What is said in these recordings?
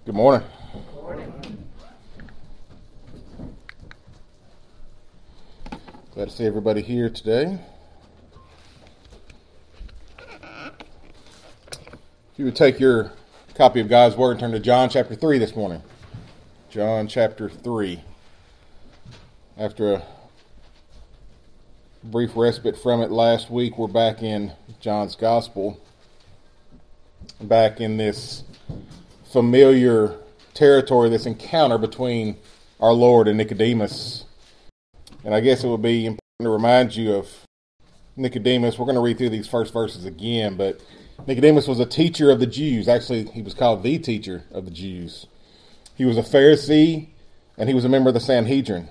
Good morning. Glad to see everybody here today. If you would take your copy of God's Word and turn to John chapter 3 this morning. John chapter 3. After a brief respite from it last week, we're back in John's Gospel. Back in this familiar territory, this encounter between our Lord and Nicodemus. And I guess it would be important to remind you of Nicodemus. We're going to read through these first verses again, but Nicodemus was a teacher of the Jews. Actually, he was called the teacher of the Jews. He was a Pharisee, and he was a member of the Sanhedrin.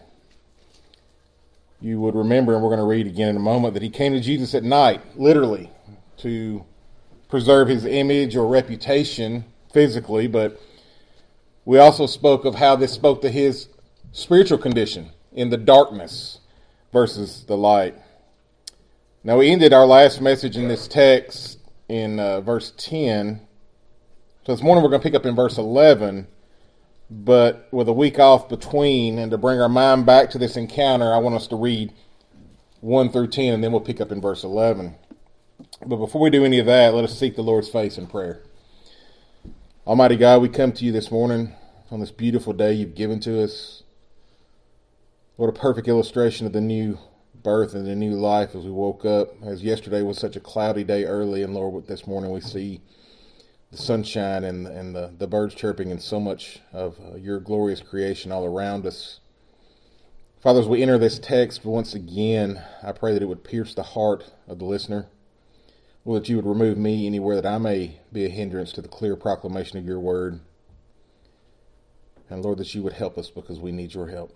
You would remember, and we're going to read again in a moment, that he came to Jesus at night, literally, to preserve his image or reputation physically, but we also spoke of how this spoke to his spiritual condition in the darkness versus the light. Now, we ended our last message in this text in verse 10. So this morning we're going to pick up in verse 11, but with a week off between, and to bring our mind back to this encounter, I want us to read 1 through 10, and then we'll pick up in verse 11. But before we do any of that, let us seek the Lord's face in prayer. Almighty God, we come to you this morning on this beautiful day you've given to us. What a perfect illustration of the new birth and the new life as we woke up. As yesterday was such a cloudy day early, and Lord, this morning we see the sunshine and the birds chirping and so much of your glorious creation all around us. Father, as we enter this text once again, I pray that it would pierce the heart of the listener. Lord, that you would remove me anywhere that I may be a hindrance to the clear proclamation of your word. And Lord, that you would help us because we need your help.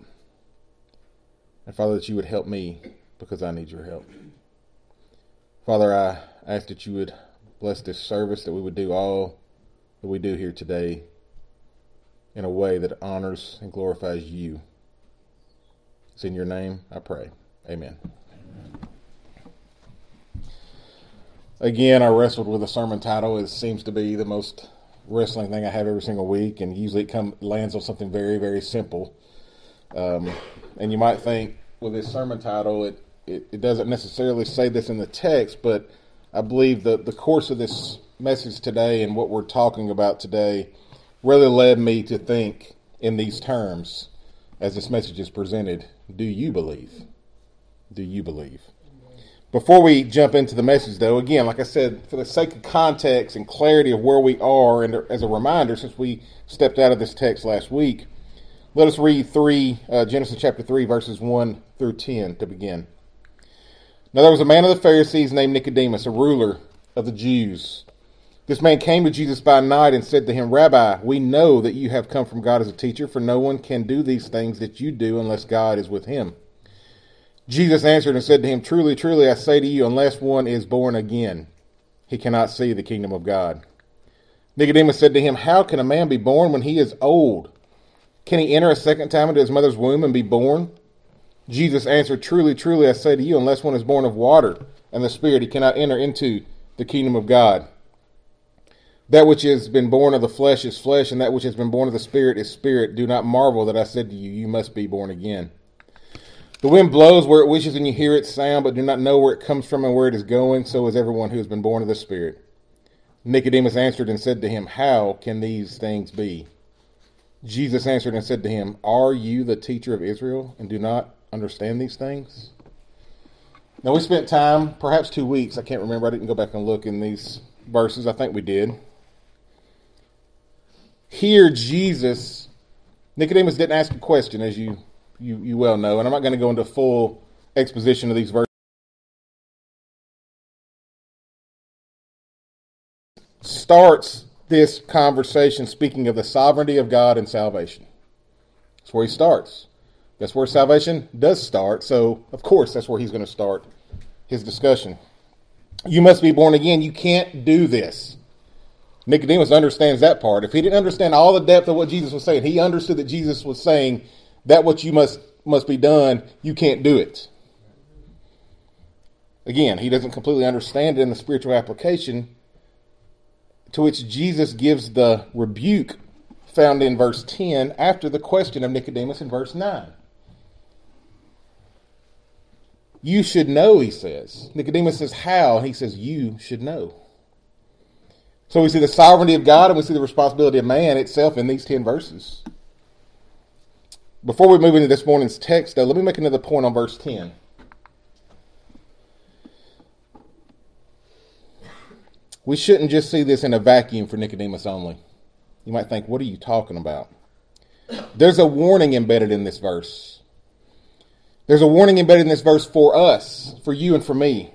And Father, that you would help me because I need your help. Father, I ask that you would bless this service, that we would do all that we do here today in a way that honors and glorifies you. It's in your name I pray. Amen. Again, I wrestled with a sermon title. It seems to be the most wrestling thing I have every single week, and usually it lands on something very, very simple. And you might think, with this sermon title, it doesn't necessarily say this in the text, but I believe that the course of this message today and what we're talking about today really led me to think in these terms as this message is presented. Do you believe? Do you believe? Before we jump into the message, though, again, like I said, for the sake of context and clarity of where we are, and as a reminder, since we stepped out of this text last week, let us read Genesis chapter 3, verses 1 through 10 to begin. Now there was a man of the Pharisees named Nicodemus, a ruler of the Jews. This man came to Jesus by night and said to him, Rabbi, we know that you have come from God as a teacher, for no one can do these things that you do unless God is with him. Jesus answered and said to him, Truly, truly, I say to you, unless one is born again, he cannot see the kingdom of God. Nicodemus said to him, How can a man be born when he is old? Can he enter a second time into his mother's womb and be born? Jesus answered, Truly, truly, I say to you, unless one is born of water and the Spirit, he cannot enter into the kingdom of God. That which has been born of the flesh is flesh, and that which has been born of the Spirit is spirit. Do not marvel that I said to you, you must be born again. The wind blows where it wishes, and you hear its sound, but do not know where it comes from and where it is going. So is everyone who has been born of the Spirit. Nicodemus answered and said to him, How can these things be? Jesus answered and said to him, Are you the teacher of Israel, and do not understand these things? Now we spent time, perhaps 2 weeks, I can't remember, I didn't go back and look in these verses, I think we did. Here Nicodemus didn't ask a question, as you well know, and I'm not going to go into full exposition of these verses. Starts this conversation speaking of the sovereignty of God and salvation. That's where he starts. That's where salvation does start, so of course that's where he's going to start his discussion. You must be born again. You can't do this. Nicodemus understands that part. If he didn't understand all the depth of what Jesus was saying, he understood that Jesus was saying that what you must be done, you can't do it. Again, he doesn't completely understand it in the spiritual application, to which Jesus gives the rebuke found in verse 10 after the question of Nicodemus in verse 9. You should know, he says. Nicodemus says, how? He says, you should know. So we see the sovereignty of God and we see the responsibility of man itself in these 10 verses. Before we move into this morning's text, though, let me make another point on verse 10. We shouldn't just see this in a vacuum for Nicodemus only. You might think, what are you talking about? There's a warning embedded in this verse. There's a warning embedded in this verse for us, for you and for me,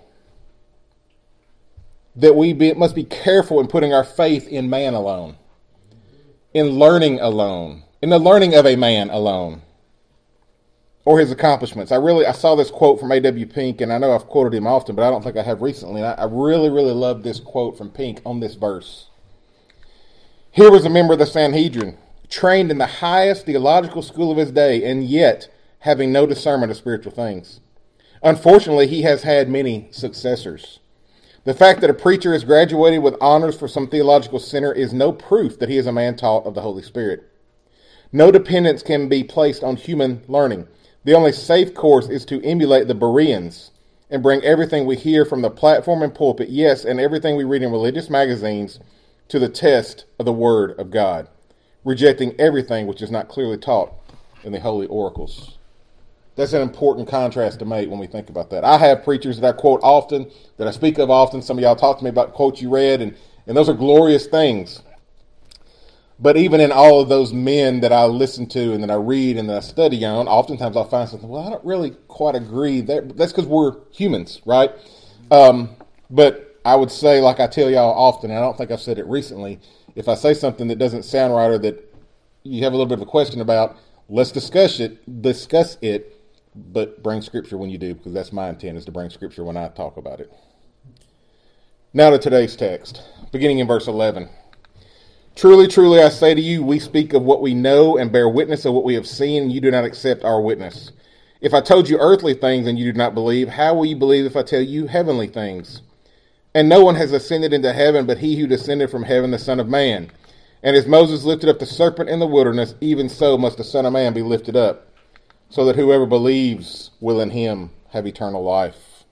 that must be careful in putting our faith in man alone, in learning alone, in the learning of a man alone, or his accomplishments. I saw this quote from A.W. Pink, and I know I've quoted him often, but I don't think I have recently. And I really, really love this quote from Pink on this verse. Here was a member of the Sanhedrin, trained in the highest theological school of his day, and yet having no discernment of spiritual things. Unfortunately, he has had many successors. The fact that a preacher has graduated with honors for some theological center is no proof that he is a man taught of the Holy Spirit. No dependence can be placed on human learning. The only safe course is to emulate the Bereans and bring everything we hear from the platform and pulpit, yes, and everything we read in religious magazines, to the test of the Word of God, rejecting everything which is not clearly taught in the holy oracles. That's an important contrast to make when we think about that. I have preachers that I quote often, that I speak of often. Some of y'all talk to me about quotes you read, and those are glorious things. But even in all of those men that I listen to and that I read and that I study on, oftentimes I'll find something, well, I don't really quite agree. That's because we're humans, right? But I would say, like I tell y'all often, and I don't think I've said it recently, if I say something that doesn't sound right or that you have a little bit of a question about, let's discuss it. But bring Scripture when you do, because that's my intent, is to bring Scripture when I talk about it. Now to today's text, beginning in verse 11. Truly, truly, I say to you, we speak of what we know and bear witness of what we have seen, and you do not accept our witness. If I told you earthly things and you do not believe, how will you believe if I tell you heavenly things? And no one has ascended into heaven but he who descended from heaven, the Son of Man. And as Moses lifted up the serpent in the wilderness, even so must the Son of Man be lifted up, so that whoever believes will in him have eternal life.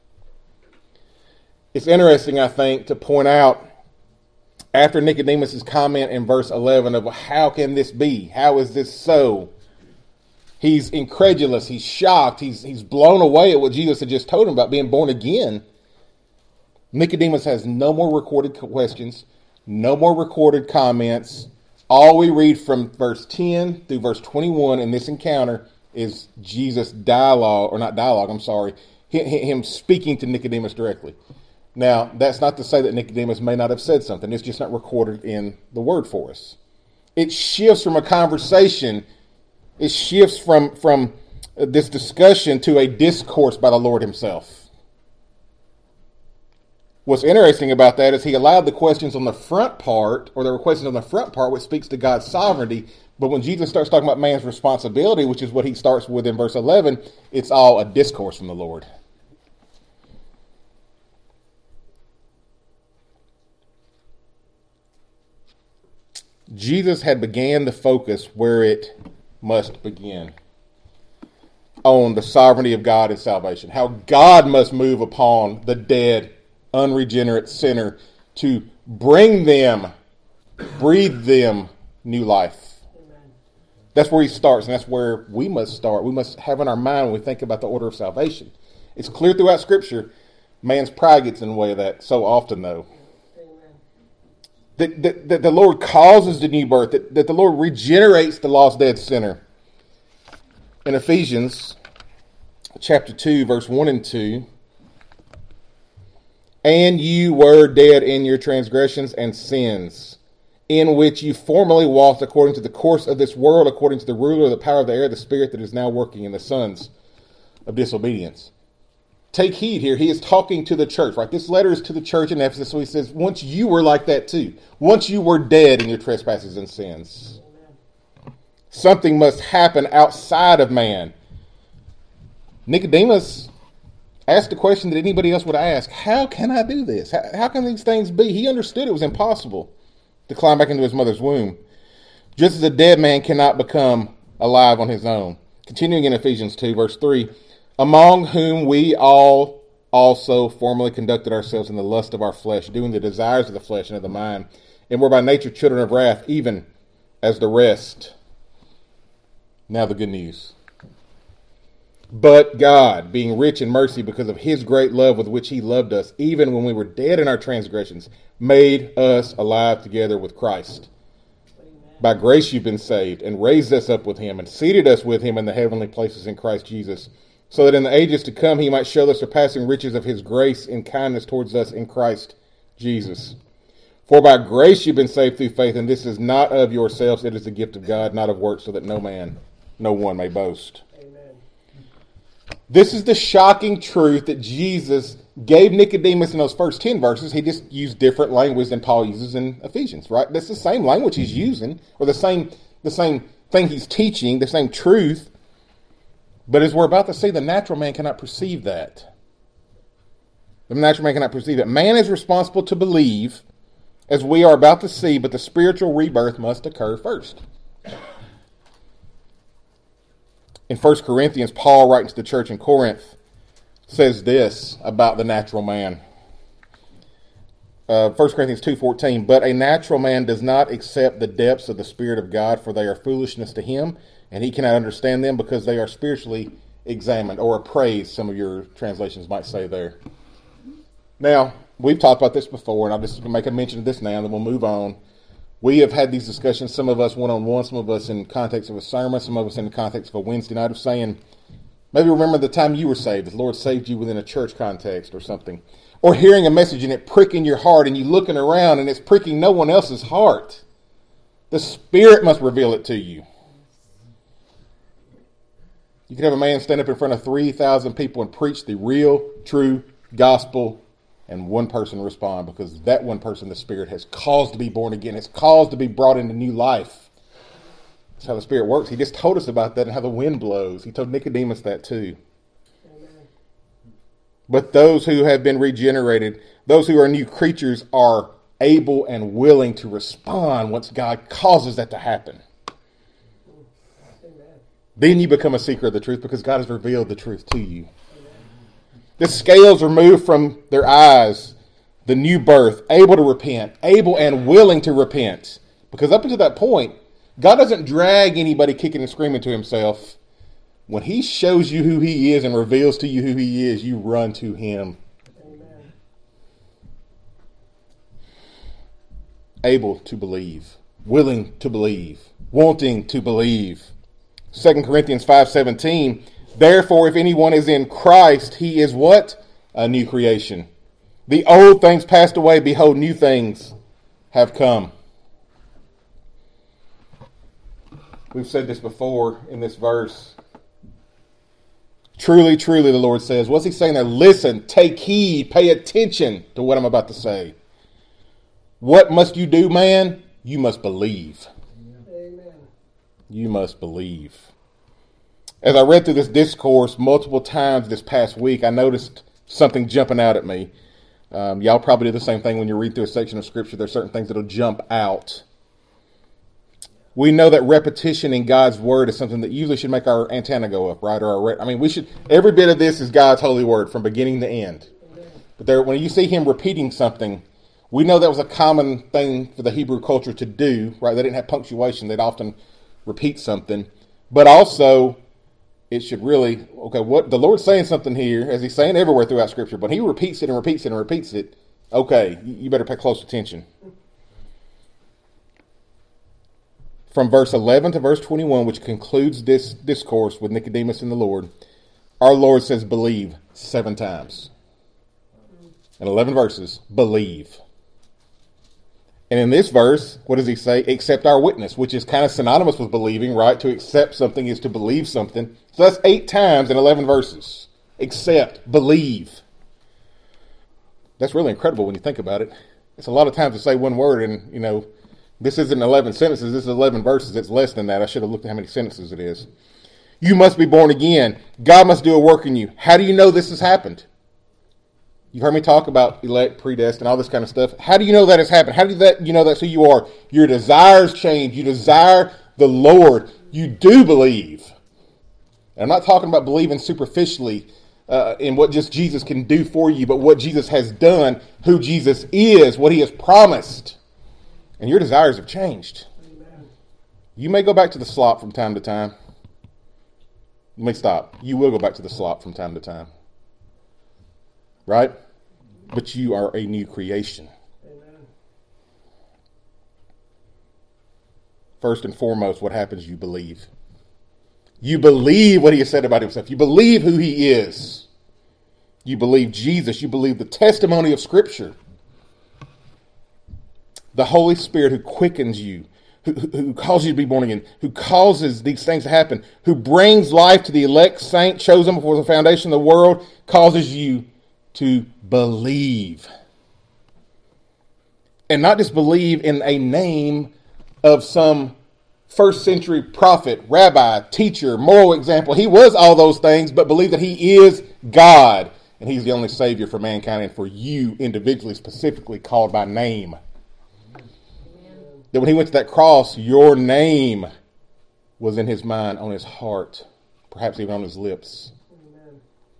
It's interesting, I think, to point out, after Nicodemus' comment in verse 11 of how can this be? How is this so? He's incredulous. He's shocked. He's blown away at what Jesus had just told him about being born again. Nicodemus has no more recorded questions, no more recorded comments. All we read from verse 10 through verse 21 in this encounter is Jesus' him speaking to Nicodemus directly. Now, that's not to say that Nicodemus may not have said something. It's just not recorded in the Word for us. It shifts from a conversation. It shifts from this discussion to a discourse by the Lord himself. What's interesting about that is he allowed the questions on the front part, or there were questions on the front part, which speaks to God's sovereignty. But when Jesus starts talking about man's responsibility, which is what he starts with in verse 11, it's all a discourse from the Lord. Jesus had began the focus where it must begin, on the sovereignty of God and salvation. How God must move upon the dead, unregenerate sinner to bring them, breathe them new life. That's where he starts, and that's where we must start. We must have in our mind when we think about the order of salvation. It's clear throughout Scripture, man's pride gets in the way of that so often, though. That the Lord causes the new birth, that the Lord regenerates the lost dead sinner. In Ephesians chapter 2, verse 1 and 2, and you were dead in your transgressions and sins, in which you formerly walked according to the course of this world, according to the ruler of the power of the air, the spirit that is now working in the sons of disobedience. Take heed here. He is talking to the church, right? This letter is to the church in Ephesus. So he says, once you were like that too. Once you were dead in your trespasses and sins. Something must happen outside of man. Nicodemus asked the question that anybody else would ask. How can I do this? How can these things be? He understood it was impossible to climb back into his mother's womb. Just as a dead man cannot become alive on his own. Continuing in Ephesians 2, verse 3, among whom we all also formerly conducted ourselves in the lust of our flesh, doing the desires of the flesh and of the mind, and were by nature children of wrath, even as the rest. Now the good news. But God, being rich in mercy because of his great love with which he loved us, even when we were dead in our transgressions, made us alive together with Christ. By grace you've been saved, and raised us up with him, and seated us with him in the heavenly places in Christ Jesus, so that in the ages to come he might show the surpassing riches of his grace and kindness towards us in Christ Jesus. For by grace you've been saved through faith, and this is not of yourselves, it is the gift of God, not of works, so that no one may boast. Amen. This is the shocking truth that Jesus gave Nicodemus in those first 10 verses. He just used different language than Paul uses in Ephesians, right? That's the same language he's using, or the same thing he's teaching, the same truth. But as we're about to see, the natural man cannot perceive that. The natural man cannot perceive it. Man is responsible to believe, as we are about to see, but the spiritual rebirth must occur first. In 1 Corinthians, Paul, writing to the church in Corinth, says this about the natural man. 1 Corinthians 2:14, but a natural man does not accept the depths of the Spirit of God, for they are foolishness to him, and he cannot understand them because they are spiritually examined, or appraised, some of your translations might say there. Now, we've talked about this before, and I'll just make a mention of this now, and then we'll move on. We have had these discussions, some of us one-on-one, some of us in context of a sermon, some of us in the context of a Wednesday night of saying, maybe remember the time you were saved, the Lord saved you within a church context or something. Or hearing a message and it pricking your heart, and you looking around and it's pricking no one else's heart. The Spirit must reveal it to you. You can have a man stand up in front of 3,000 people and preach the real, true gospel, and one person respond, because that one person the Spirit has caused to be born again, has caused to be brought into new life. That's how the Spirit works. He just told us about that and how the wind blows. He told Nicodemus that too. Amen. But those who have been regenerated, those who are new creatures, are able and willing to respond once God causes that to happen. Amen. Then you become a seeker of the truth because God has revealed the truth to you. The scales removed from their eyes, the new birth, able to repent, able and willing to repent. Because up until that point, God doesn't drag anybody kicking and screaming to himself. When he shows you who he is and reveals to you who he is, you run to him. Amen. Able to believe, willing to believe, wanting to believe. 2 Corinthians 5:17, therefore, if anyone is in Christ, he is what? A new creation. The old things passed away, behold, new things have come. We've said this before in this verse. Truly, truly, the Lord says. What's he saying there? Listen, take heed, pay attention to what I'm about to say. What must you do, man? You must believe. Amen. You must believe. As I read through this discourse multiple times this past week, I noticed something jumping out at me. Y'all probably do the same thing when you read through a section of Scripture. There's certain things that'll jump out. We know that repetition in God's Word is something that usually should make our antenna go up, right? Every bit of this is God's holy Word from beginning to end. But when you see him repeating something, we know that was a common thing for the Hebrew culture to do, right? They didn't have punctuation. They'd often repeat something. But also, it should really, what the Lord's saying something here, as he's saying everywhere throughout Scripture, but he repeats it and repeats it and repeats it. Okay, you better pay close attention. From verse 11 to verse 21, which concludes this discourse with Nicodemus and the Lord, our Lord says believe 7 times. In 11 verses, believe. And in this verse, what does he say? Accept our witness, which is kind of synonymous with believing, right? To accept something is to believe something. So that's 8 times in 11 verses. Accept, believe. That's really incredible when you think about it. It's a lot of times to say one word and, this isn't 11 sentences, this is 11 verses. It's less than that. I should have looked at how many sentences it is. You must be born again. God must do a work in you. How do you know this has happened? You've heard me talk about elect, predestined, all this kind of stuff. How do you know that has happened? How do you know that's who you are? Your desires change. You desire the Lord. You do believe. And I'm not talking about believing superficially in what just Jesus can do for you, but what Jesus has done, who Jesus is, what he has promised. And your desires have changed. Amen. You may go back to the slop from time to time. Let me stop. You will go back to the slop from time to time. Right? But you are a new creation. Amen. First and foremost, what happens? You believe. You believe what he has said about himself. You believe who he is. You believe Jesus. You believe the testimony of Scripture. The Holy Spirit who quickens you, who causes you to be born again, who causes these things to happen, who brings life to the elect saint chosen before the foundation of the world, causes you to believe. And not just believe in a name of some first century prophet, rabbi, teacher, moral example. He was all those things, but believe that he is God. And he's the only Savior for mankind and for you individually, specifically called by name. That when he went to that cross, your name was in his mind, on his heart, perhaps even on his lips. Amen.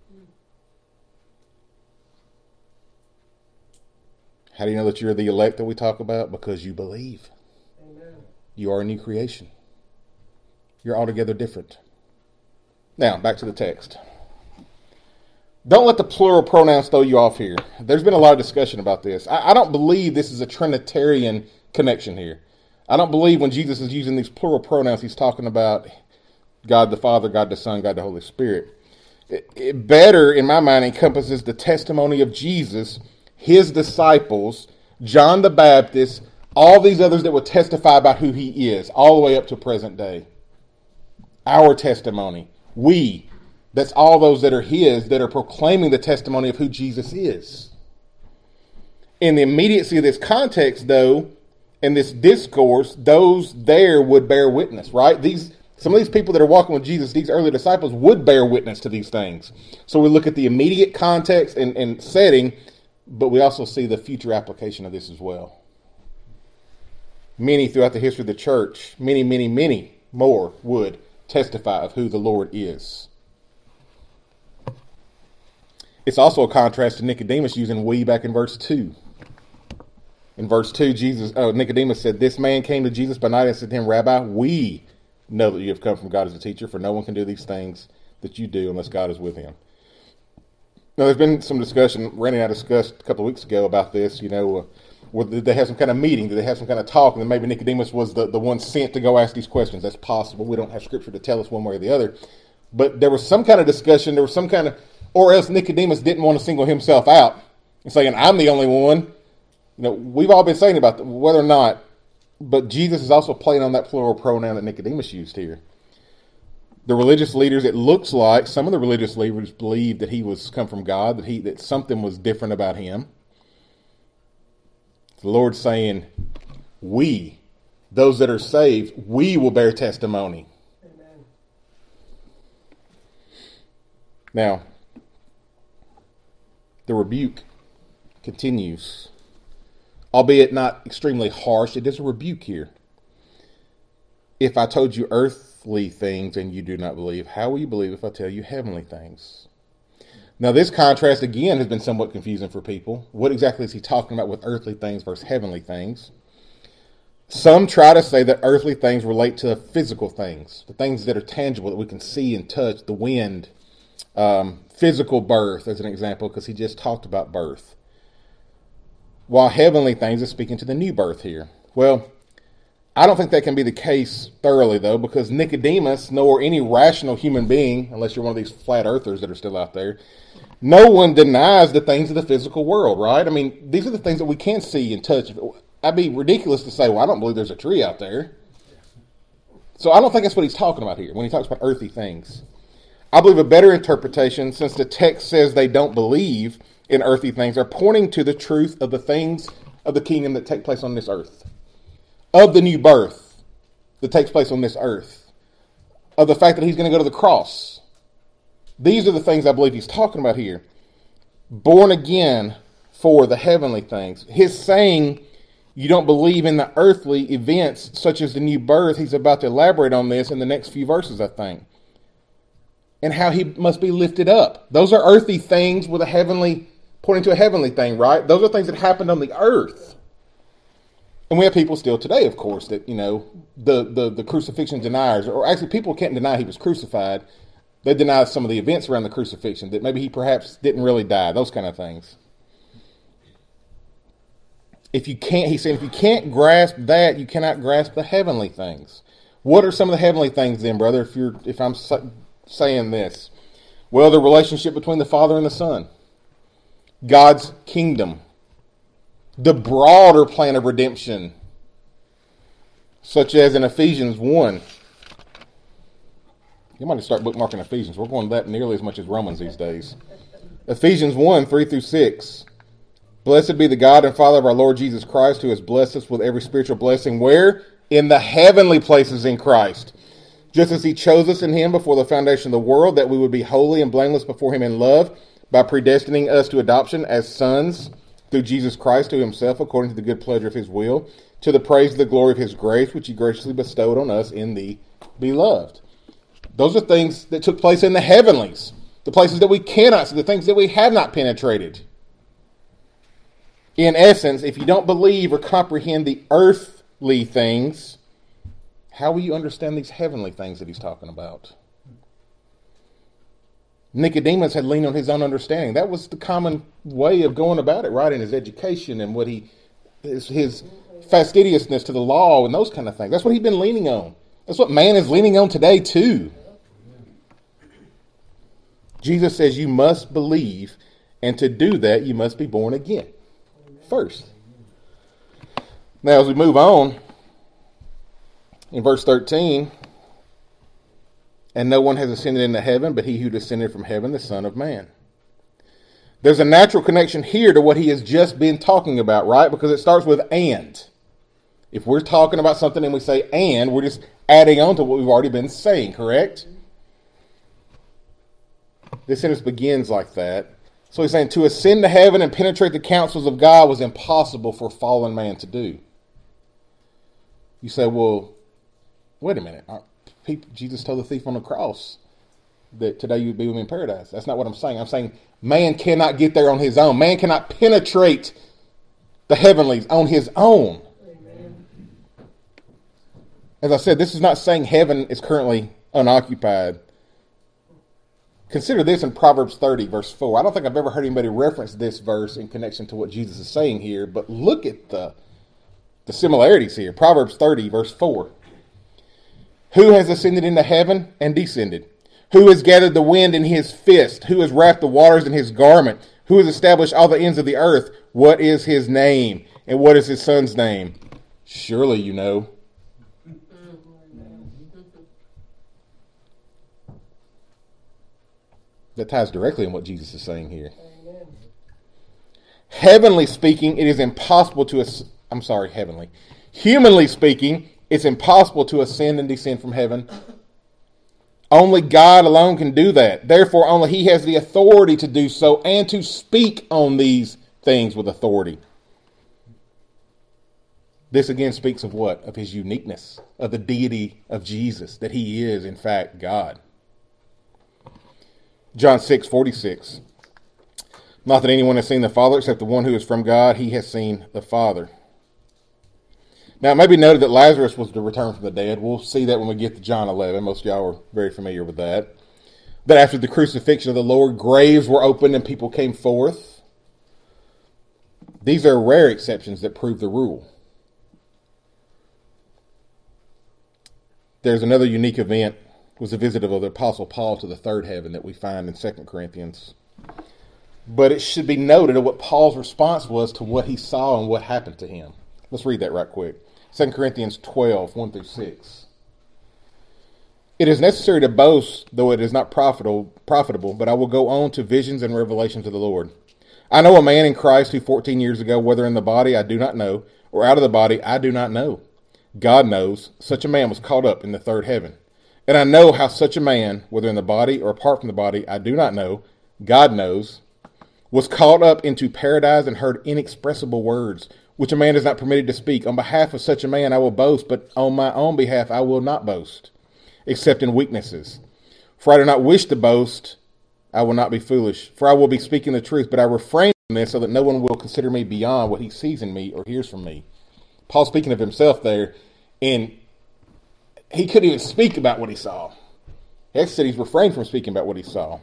How do you know that you're the elect that we talk about? Because you believe. Amen. You are a new creation. You're altogether different. Now, back to the text. Don't let the plural pronouns throw you off here. There's been a lot of discussion about this. I don't believe this is a Trinitarian connection here. I don't believe when Jesus is using these plural pronouns, he's talking about God the Father, God the Son, God the Holy Spirit. It better, in my mind, encompasses the testimony of Jesus, his disciples, John the Baptist, all these others that would testify about who he is, all the way up to present day. Our testimony. We. That's all those that are his, that are proclaiming the testimony of who Jesus is. In the immediacy of this context, though, in this discourse, those there would bear witness, right? Some of these people that are walking with Jesus, these early disciples, would bear witness to these things. So we look at the immediate context and setting, but we also see the future application of this as well. Many throughout the history of the church, many more would testify of who the Lord is. It's also a contrast to Nicodemus using we back in verse 2. In verse 2, Nicodemus said, "This man came to Jesus by night and said to him, 'Rabbi, we know that you have come from God as a teacher, for no one can do these things that you do unless God is with him.'" Now, there's been some discussion. Randy and I discussed a couple of weeks ago about this. Did they have some kind of meeting? Did they have some kind of talk? And then maybe Nicodemus was the one sent to go ask these questions. That's possible. We don't have Scripture to tell us one way or the other. But there was some kind of discussion. There was some kind of, or else Nicodemus didn't want to single himself out and saying, "I'm the only one." We've all been saying about whether or not, but Jesus is also playing on that plural pronoun that Nicodemus used here. The religious leaders, it looks like some of the religious leaders believed that he was come from God, that something was different about him. The Lord's saying, we, those that are saved, we will bear testimony. Amen. Now, the rebuke continues. Albeit not extremely harsh, it is a rebuke here. "If I told you earthly things and you do not believe, how will you believe if I tell you heavenly things?" Now, this contrast, again, has been somewhat confusing for people. What exactly is he talking about with earthly things versus heavenly things? Some try to say that earthly things relate to physical things, the things that are tangible, that we can see and touch, the wind, physical birth, as an example, because he just talked about birth. While heavenly things is speaking to the new birth here. Well, I don't think that can be the case thoroughly, though, because Nicodemus, nor any rational human being, unless you're one of these flat earthers that are still out there, no one denies the things of the physical world, right? I mean, these are the things that we can see and touch. I'd be ridiculous to say, well, I don't believe there's a tree out there. So I don't think that's what he's talking about here when he talks about earthly things. I believe a better interpretation, since the text says they don't believe in earthly things, are pointing to the truth of the things of the kingdom that take place on this earth, of the new birth that takes place on this earth, of the fact that he's going to go to the cross. These are the things I believe he's talking about here. born again for the heavenly things. His saying you don't believe in the earthly events such as the new birth, he's about to elaborate on this in the next few verses, I think. And how he must be lifted up. Those are earthly things with a heavenly, pointing to a heavenly thing, right? Those are things that happened on the earth. And we have people still today, of course, that, the crucifixion deniers, or actually people can't deny he was crucified. They deny some of the events around the crucifixion, that maybe he perhaps didn't really die, those kind of things. He said, if you can't grasp that, you cannot grasp the heavenly things. What are some of the heavenly things then, brother, if I'm saying this? Well, the relationship between the Father and the Son. God's kingdom. The broader plan of redemption. Such as in Ephesians 1. You might start bookmarking Ephesians. We're going that nearly as much as Romans these days. Ephesians 1, 3 through 6. Blessed be the God and Father of our Lord Jesus Christ, who has blessed us with every spiritual blessing. Where? In the heavenly places in Christ. Just as he chose us in him before the foundation of the world, that we would be holy and blameless before him in love, by predestining us to adoption as sons through Jesus Christ to himself, according to the good pleasure of his will, to the praise of the glory of his grace, which he graciously bestowed on us in the beloved. Those are things that took place in the heavenlies, the places that we cannot see, the things that we have not penetrated. In essence, if you don't believe or comprehend the earthly things, how will you understand these heavenly things that he's talking about? Nicodemus had leaned on his own understanding. That was the common way of going about it, right? In his education and his fastidiousness to the law and those kind of things. That's what he'd been leaning on. That's what man is leaning on today too. Jesus says you must believe, and to do that you must be born again. First. Now, as we move on, in verse 13, and no one has ascended into heaven but he who descended from heaven, the Son of Man. There's a natural connection here to what he has just been talking about, right? Because it starts with and. If we're talking about something and we say and, we're just adding on to what we've already been saying, correct? This sentence begins like that. So he's saying to ascend to heaven and penetrate the counsels of God was impossible for fallen man to do. You say, well, wait a minute. Jesus told the thief on the cross that today you would be with me in paradise. That's not what I'm saying. I'm saying man cannot get there on his own. Man cannot penetrate the heavenlies on his own. Amen. As I said, this is not saying heaven is currently unoccupied. Consider this in Proverbs 30, verse 4. I don't think I've ever heard anybody reference this verse in connection to what Jesus is saying here, but look at the similarities here. Proverbs 30, verse 4. Who has ascended into heaven and descended? Who has gathered the wind in his fist? Who has wrapped the waters in his garment? Who has established all the ends of the earth? What is his name? And what is his son's name? Surely you know. That ties directly in what Jesus is saying here. Amen. Heavenly speaking, it is impossible to... Humanly speaking, it's impossible to ascend and descend from heaven. Only God alone can do that. Therefore, only he has the authority to do so and to speak on these things with authority. This again speaks of what? Of his uniqueness, of the deity of Jesus, that he is, in fact, God. John 6:46. Not that anyone has seen the Father except the one who is from God. He has seen the Father. Now, it may be noted that Lazarus was to return from the dead. We'll see that when we get to John 11. Most of y'all are very familiar with that. That after the crucifixion of the Lord, graves were opened and people came forth. These are rare exceptions that prove the rule. There's another unique event. Was a visit of the Apostle Paul to the third heaven that we find in 2 Corinthians. But it should be noted what Paul's response was to what he saw and what happened to him. Let's read that right quick. 2 Corinthians 12, 1 through 6. It is necessary to boast, though it is not profitable, but I will go on to visions and revelations of the Lord. I know a man in Christ who 14 years ago, whether in the body I do not know, or out of the body I do not know. God knows, such a man was caught up in the third heaven. And I know how such a man, whether in the body or apart from the body, I do not know, God knows, was caught up into paradise and heard inexpressible words, which a man is not permitted to speak. On behalf of such a man I will boast, but on my own behalf I will not boast, except in weaknesses. For I do not wish to boast, I will not be foolish. For I will be speaking the truth, but I refrain from this so that no one will consider me beyond what he sees in me or hears from me. Paul speaking of himself there, and he couldn't even speak about what he saw. He actually said he's refrained from speaking about what he saw.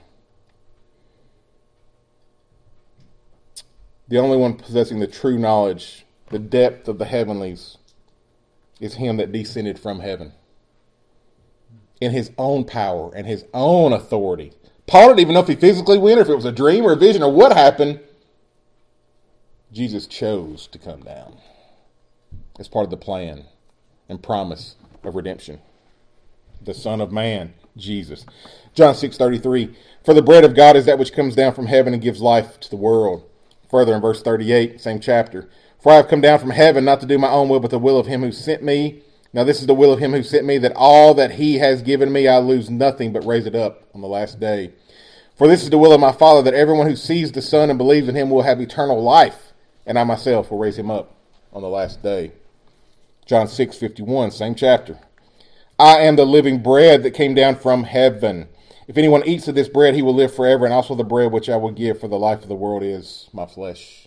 The only one possessing the true knowledge, the depth of the heavenlies, is him that descended from heaven in his own power and his own authority. Paul didn't even know if he physically went or if it was a dream or a vision or what happened. Jesus chose to come down as part of the plan and promise of redemption. The Son of Man, Jesus. John 6:33, for the bread of God is that which comes down from heaven and gives life to the world. Further in verse 38, same chapter. For I have come down from heaven not to do my own will, but the will of him who sent me. Now this is the will of him who sent me, that all that he has given me I lose nothing, but raise it up on the last day. For this is the will of my Father, that everyone who sees the Son and believes in him will have eternal life, and I myself will raise him up on the last day. John 6:51, same chapter. I am the living bread that came down from heaven. If anyone eats of this bread, he will live forever, and also the bread which I will give for the life of the world is my flesh.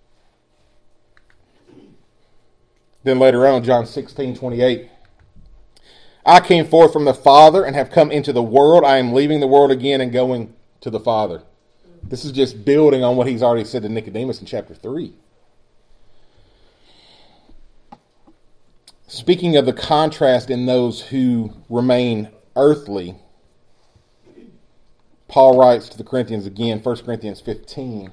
Then later on, John 16:28. I came forth from the Father and have come into the world. I am leaving the world again and going to the Father. This is just building on what he's already said to Nicodemus in chapter 3. Speaking of the contrast in those who remain earthly, Paul writes to the Corinthians again, 1 Corinthians 15,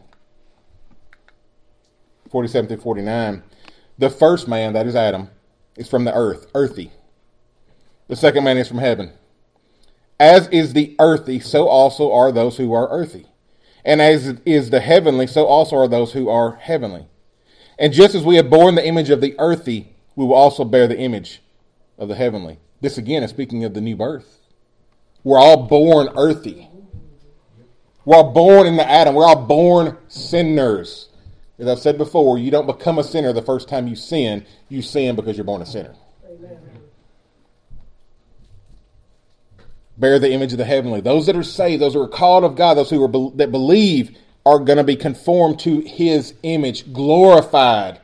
47 through 49. The first man, that is Adam, is from the earth, earthy. The second man is from heaven. As is the earthy, so also are those who are earthy. And as is the heavenly, so also are those who are heavenly. And just as we have borne the image of the earthy, we will also bear the image of the heavenly. This again is speaking of the new birth. We're all born earthy. We're all born in the Adam. We're all born sinners. As I've said before, you don't become a sinner the first time you sin. You sin because you're born a sinner. Amen. Bear the image of the heavenly. Those that are saved, those who are called of God, those who are that believe are going to be conformed to his image, glorified.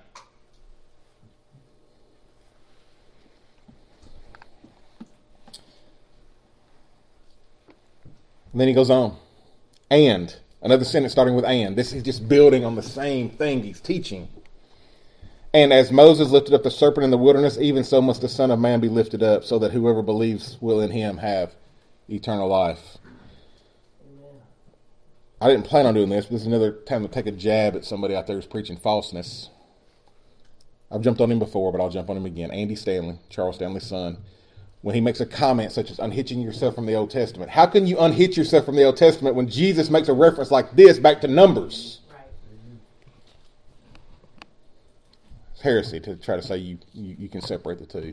And then he goes on. And, another sentence starting with and. This is just building on the same thing he's teaching. And as Moses lifted up the serpent in the wilderness, even so must the Son of Man be lifted up, so that whoever believes will in him have eternal life. Amen. I didn't plan on doing this, but this is another time to take a jab at somebody out there who's preaching falseness. I've jumped on him before, but I'll jump on him again. Andy Stanley, Charles Stanley's son. When he makes a comment such as unhitching yourself from the Old Testament. How can you unhitch yourself from the Old Testament when Jesus makes a reference like this back to Numbers? Right. It's heresy to try to say you can separate the two.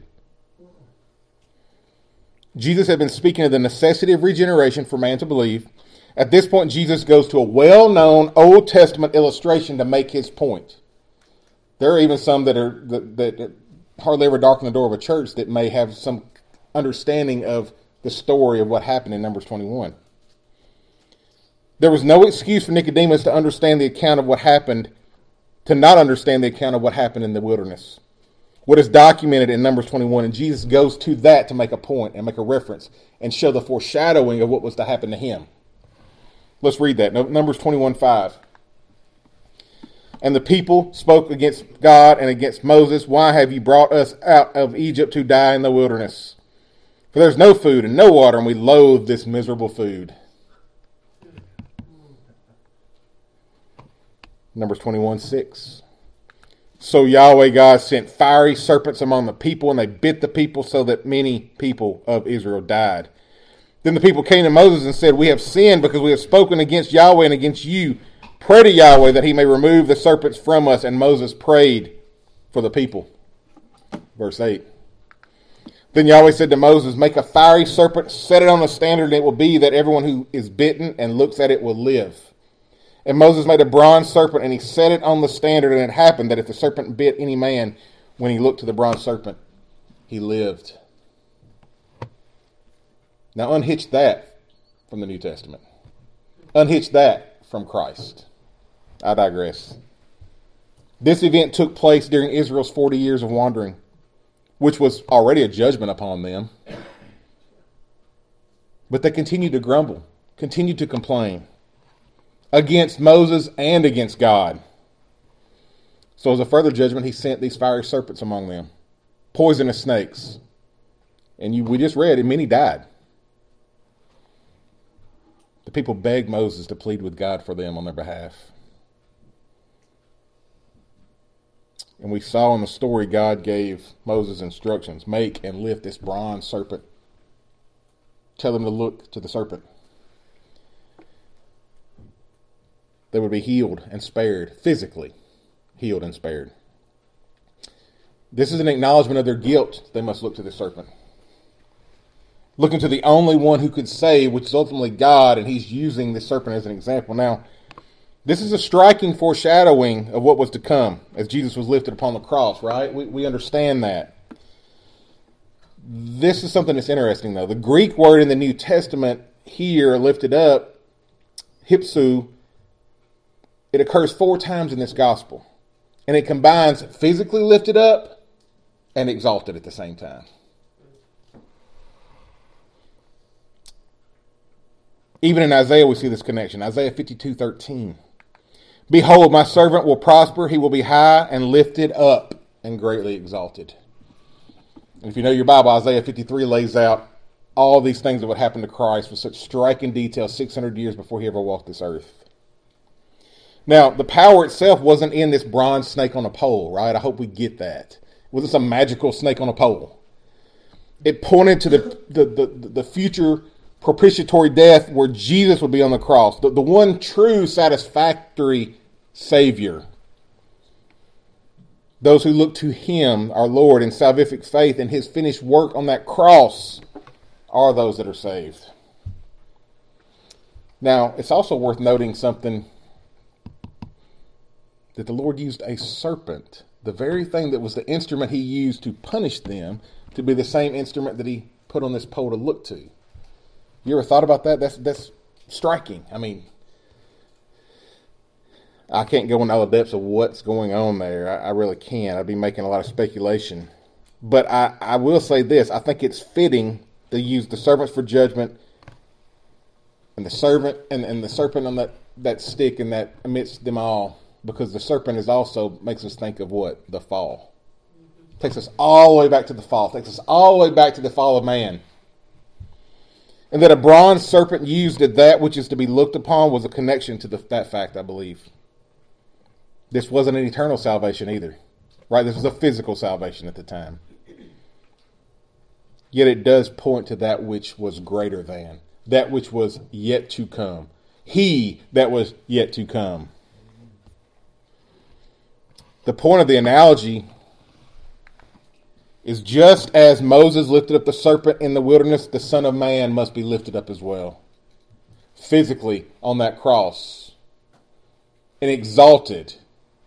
Jesus had been speaking of the necessity of regeneration for man to believe. At this point, Jesus goes to a well-known Old Testament illustration to make his point. There are even some that hardly ever darken the door of a church that may have some understanding of the story of what happened in Numbers 21. There was no excuse for Nicodemus to understand the account of what happened, to not understand the account of what happened in the wilderness. What is documented in Numbers 21, and Jesus goes to that to make a point and make a reference and show the foreshadowing of what was to happen to him. Let's read that. Numbers 21:5. And the people spoke against God and against Moses. Why have you brought us out of Egypt to die in the wilderness? For there's no food and no water, and we loathe this miserable food. Numbers 21:6. So Yahweh God sent fiery serpents among the people, and they bit the people so that many people of Israel died. Then the people came to Moses and said, we have sinned because we have spoken against Yahweh and against you. Pray to Yahweh that he may remove the serpents from us. And Moses prayed for the people. Verse 8. Then Yahweh said to Moses, make a fiery serpent, set it on a standard, and it will be that everyone who is bitten and looks at it will live. And Moses made a bronze serpent, and he set it on the standard, and it happened that if the serpent bit any man, when he looked to the bronze serpent, he lived. Now unhitch that from the New Testament. Unhitch that from Christ. I digress. This event took place during Israel's 40 years of wandering, which was already a judgment upon them. But they continued to grumble, continued to complain against Moses and against God. So as a further judgment, he sent these fiery serpents among them, poisonous snakes. And we just read, and many died. The people begged Moses to plead with God for them on their behalf. And we saw in the story God gave Moses instructions. Make and lift this bronze serpent. Tell them to look to the serpent. They would be healed and spared, physically healed and spared. This is an acknowledgement of their guilt. They must look to the serpent. Looking to the only one who could save, which is ultimately God, and he's using the serpent as an example. Now, this is a striking foreshadowing of what was to come as Jesus was lifted upon the cross, right? We understand that. This is something that's interesting, though. The Greek word in the New Testament here, lifted up, hypsu, it occurs 4 times in this gospel. And it combines physically lifted up and exalted at the same time. Even in Isaiah, we see this connection. Isaiah 52:13. Behold, my servant will prosper. He will be high and lifted up and greatly exalted. And if you know your Bible, Isaiah 53 lays out all these things that would happen to Christ with such striking detail 600 years before he ever walked this earth. Now, the power itself wasn't in this bronze snake on a pole, right? I hope we get that. It wasn't some magical snake on a pole. It pointed to the future propitiatory death where Jesus would be on the cross. The one true satisfactory Savior. Those who look to him, our Lord, in salvific faith and his finished work on that cross are those that are saved. Now, it's also worth noting something, that the Lord used a serpent, the very thing that was the instrument he used to punish them, to be the same instrument that he put on this pole to look to. You ever thought about that? That's striking. I mean, I can't go into all the depths of what's going on there. I really can't. I'd be making a lot of speculation. But I will say this. I think it's fitting to use the servants for judgment and the servant and the serpent on that stick and that amidst them all. Because the serpent is also makes us think of what? The fall. Takes us all the way back to the fall. Takes us all the way back to the fall of man. And that a bronze serpent used at that which is to be looked upon was a connection to that fact, I believe. This wasn't an eternal salvation either. Right? This was a physical salvation at the time. Yet it does point to that which was greater than. That which was yet to come. He that was yet to come. The point of the analogy is just as Moses lifted up the serpent in the wilderness, the Son of Man must be lifted up as well. Physically on that cross. And exalted.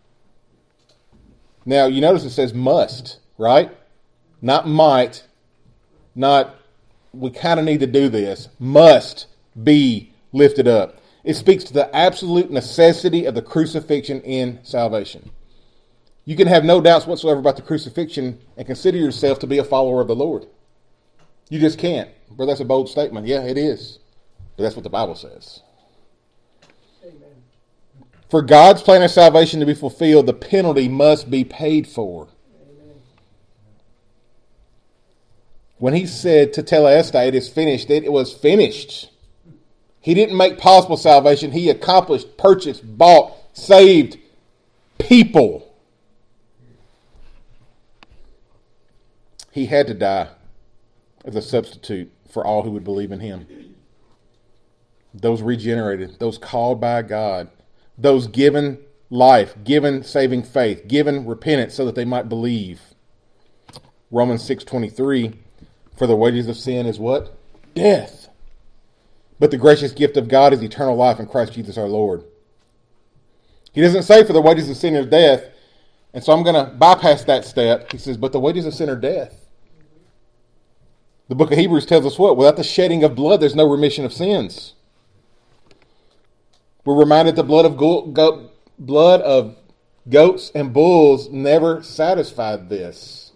Now, you notice it says must, right? Not might. Not, we kind of need to do this. Must be lifted up. It speaks to the absolute necessity of the crucifixion in salvation. You can have no doubts whatsoever about the crucifixion and consider yourself to be a follower of the Lord. You just can't. But that's a bold statement. Yeah, it is. But that's what the Bible says. Amen. For God's plan of salvation to be fulfilled, the penalty must be paid for. Amen. When he said to Telestai, it is finished, it was finished. He didn't make possible salvation. He accomplished, purchased, bought, saved people. He had to die as a substitute for all who would believe in him. Those regenerated, those called by God, those given life, given saving faith, given repentance so that they might believe. Romans 6:23, for the wages of sin is what? Death. But the gracious gift of God is eternal life in Christ Jesus our Lord. He doesn't say for the wages of sin is death. And so I'm going to bypass that step. He says, but the wages of sin are death. The book of Hebrews tells us what? Without the shedding of blood, there's no remission of sins. We're reminded the blood of goats and bulls never satisfied this.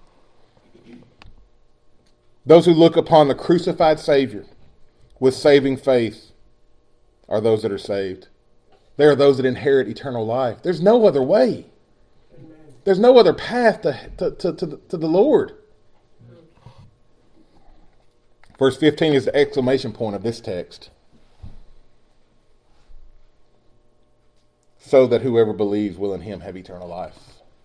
Those who look upon the crucified Savior with saving faith are those that are saved. They are those that inherit eternal life. There's no other way. Amen. There's no other path to the Lord. Verse 15 is the exclamation point of this text. So that whoever believes will in him have eternal life.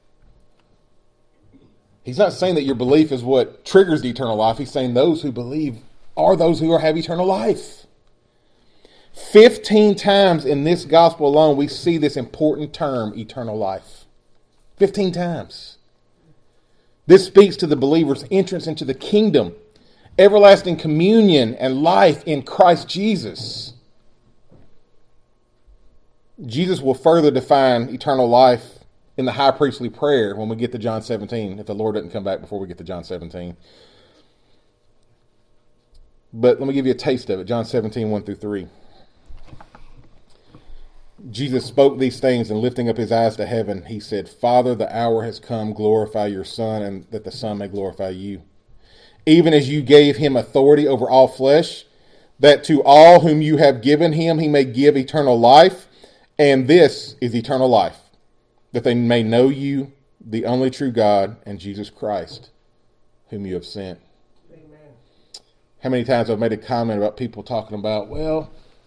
He's not saying that your belief is what triggers the eternal life. He's saying those who believe are those who have eternal life. 15 times in this gospel alone, we see this important term, eternal life. 15 times. This speaks to the believer's entrance into the kingdom, everlasting communion, and life in Christ Jesus. Jesus will further define eternal life in the high priestly prayer when we get to John 17, if the Lord doesn't come back before we get to John 17. But let me give you a taste of it. John 17, 1 through 3. Jesus spoke these things, and lifting up his eyes to heaven, he said, Father, the hour has come, glorify your Son, and that the Son may glorify you. Even as you gave him authority over all flesh, that to all whom you have given him, he may give eternal life. And this is eternal life, that they may know you, the only true God, and Jesus Christ, whom you have sent. Amen. How many times I've made a comment about people talking about, well,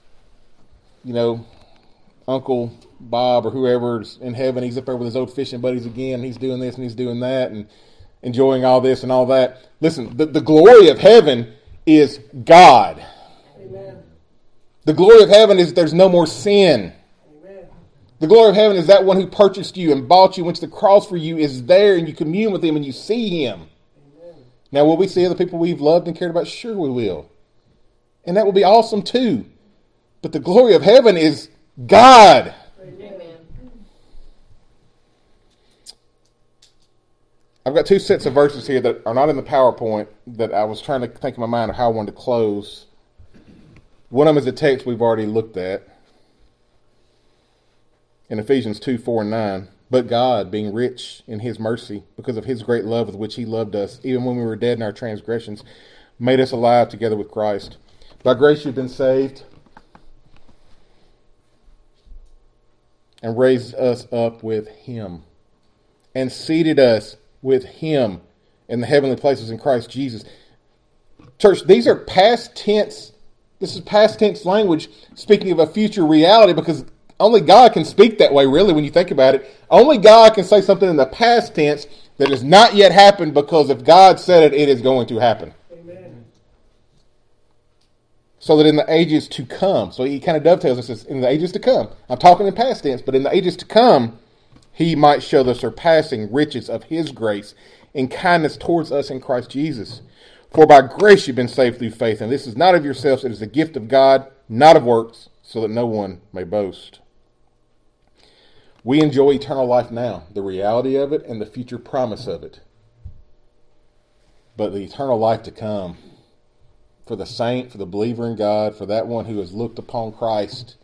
Uncle Bob or whoever's in heaven, he's up there with his old fishing buddies again, he's doing this and he's doing that, and enjoying all this and all that. Listen, the glory of heaven is God. Amen. The glory of heaven is there's no more sin. The glory of heaven is that one who purchased you and bought you, went to the cross for you, is there, and you commune with him and you see him. Amen. Now, will we see other people we've loved and cared about? Sure we will. And that will be awesome too. But the glory of heaven is God. Amen. I've got two sets of verses here that are not in the PowerPoint that I was trying to think in my mind of how I wanted to close. One of them is a text we've already looked at. In Ephesians 2, 4, and 9, but God, being rich in his mercy, because of his great love with which he loved us, even when we were dead in our transgressions, made us alive together with Christ. By grace you've been saved, and raised us up with him, and seated us with him in the heavenly places in Christ Jesus. Church, these are past tense. This is past tense language speaking of a future reality, because only God can speak that way, really, when you think about it. Only God can say something in the past tense that has not yet happened, because if God said it, it is going to happen. Amen. So that in the ages to come, so he kind of dovetails us, in the ages to come. I'm talking in past tense, but in the ages to come, he might show the surpassing riches of his grace and kindness towards us in Christ Jesus. For by grace you've been saved through faith, and this is not of yourselves, it is a gift of God, not of works, so that no one may boast. We enjoy eternal life now, the reality of it and the future promise of it. But the eternal life to come, for the saint, for the believer in God, for that one who has looked upon Christ,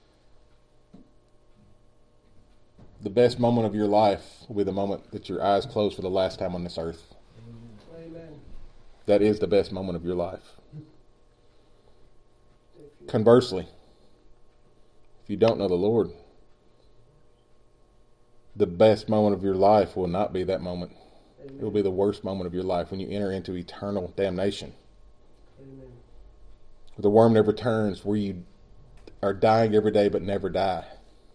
the best moment of your life will be the moment that your eyes close for the last time on this earth. Amen. That is the best moment of your life. Conversely, if you don't know the Lord, the best moment of your life will not be that moment. Amen. It will be the worst moment of your life when you enter into eternal damnation. Amen. The worm never turns, where you are dying every day but never die.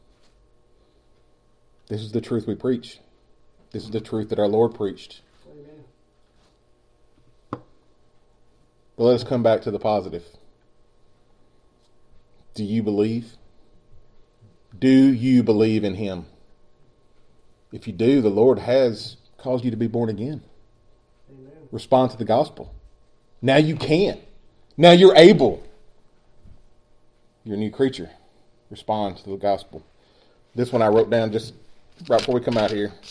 This is the truth we preach. This is the truth that our Lord preached. Amen. But let us come back to the positive. Do you believe? Do you believe in him? If you do, the Lord has caused you to be born again. Amen. Respond to the gospel. Now you can. Now you're able. You're a new creature. Respond to the gospel. This one I wrote down just right before we come out here.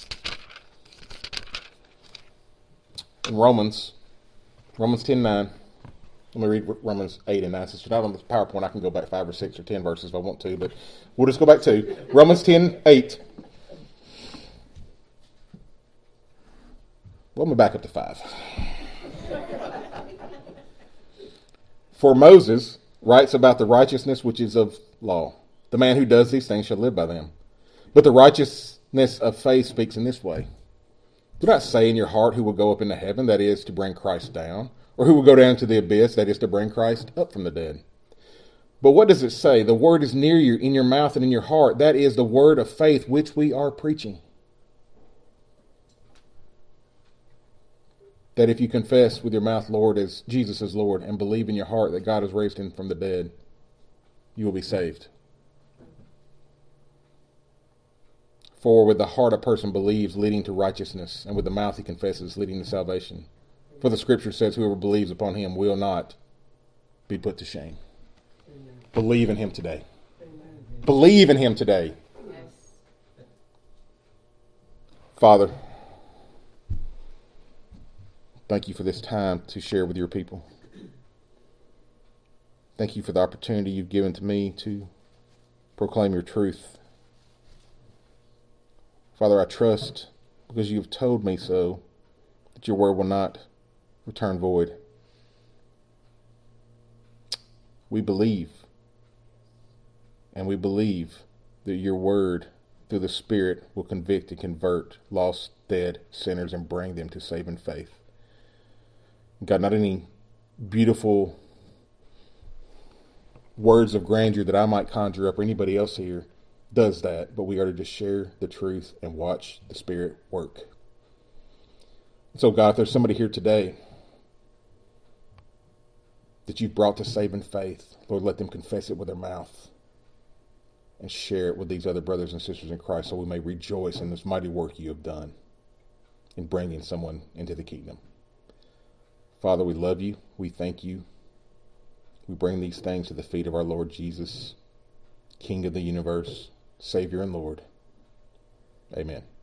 In Romans 10:9. Let me read Romans 8 and 9. Since you're not on the PowerPoint, I can go back 5 or 6 or 10 verses if I want to, but we'll just go back to Romans 10:8. Well, let me back up to 5. For Moses writes about the righteousness which is of law. The man who does these things shall live by them. But the righteousness of faith speaks in this way. Do not say in your heart who will go up into heaven, that is, to bring Christ down, or who will go down to the abyss, that is, to bring Christ up from the dead. But what does it say? The word is near you, in your mouth and in your heart. That is the word of faith which we are preaching. That if you confess with your mouth, Lord, as Jesus is Lord, and believe in your heart that God has raised him from the dead, you will be saved. For with the heart a person believes, leading to righteousness, and with the mouth he confesses, leading to salvation. For the scripture says, whoever believes upon him will not be put to shame. Amen. Believe in him today. Amen. Believe in him today. Yes. Father, thank you for this time to share with your people. Thank you for the opportunity you've given to me to proclaim your truth. Father, I trust, because you have told me so, that your word will not return void. We believe, and we believe that your word, through the Spirit, will convict and convert lost, dead sinners and bring them to saving faith. God, not any beautiful words of grandeur that I might conjure up or anybody else here does that, but we are to just share the truth and watch the Spirit work. So God, if there's somebody here today that you've brought to saving faith, Lord, let them confess it with their mouth and share it with these other brothers and sisters in Christ so we may rejoice in this mighty work you have done in bringing someone into the kingdom. Father, we love you. We thank you. We bring these things to the feet of our Lord Jesus, King of the universe, Savior and Lord. Amen.